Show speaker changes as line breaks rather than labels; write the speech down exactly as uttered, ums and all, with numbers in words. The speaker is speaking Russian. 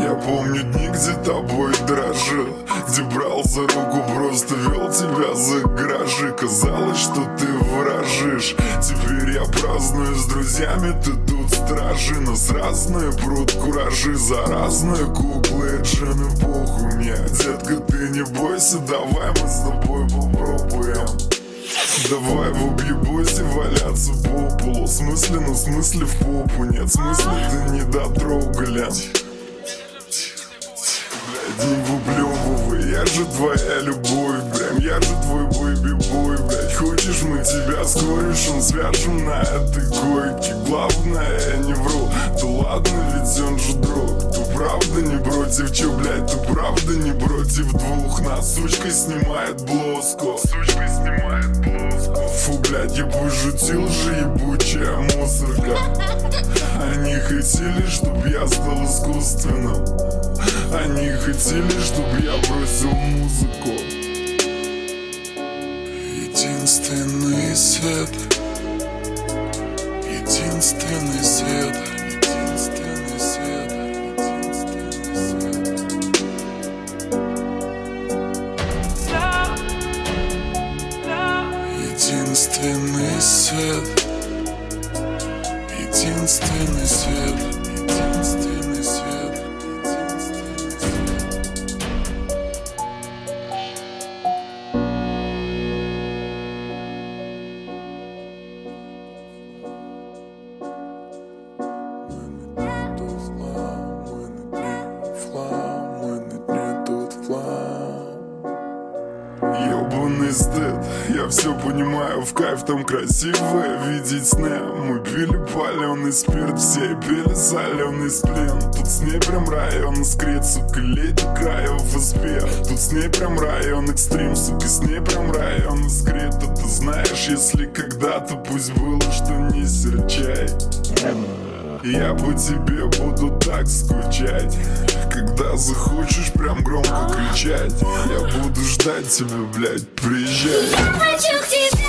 Я помню дни, где тобой дрожил, где брал за руку, просто вел тебя за гаражи. Казалось, что ты ворожишь. Теперь я праздную с друзьями, ты тут стражи. Нас разные прут куражи за разные куклы, джины, похуй мне. Детка, ты не бойся, давай мы с тобой попробуем. Давай в объебосе валяться по полу. В смысле, ну в смысле в попу. Нет смысла, ты не дотрога, лям. Блядь, не выблевывай, я же твоя любовь, прям я же твой бэйби-бой, блядь. Хочешь, мы тебя с корешем свяжем на этой койке. Главное, я не вру, да ладно, ведь он же друг. Ты правда не против, чё, блядь, ты правда не против двух нас? Сучка снимает блоску, сучка снимает блоску. Фу, блядь, я бы жутил же ебучая мусорка. Они хотели, чтоб я стал искусственным. Они хотели, чтобы я бросил музыку. Единственный свет, единственный свет, единственный свет, единственный свет. Единственный свет, единственный свет, единственный свет. Ёбаный стыд, я все понимаю, в кайф там красивое видеть сны. Мы пили паленый спирт, все пили соленый сплин. Тут с ней прям район искрит, сука, леди краев и спе. Тут с ней прям район экстрим, сука, с ней прям район искрит. А ты знаешь, если когда-то пусть было, что не серчай, я по тебе буду так скучать. Когда захочешь прям громко кричать, я буду ждать тебя, блядь, приезжай.
Я хочу к тебе.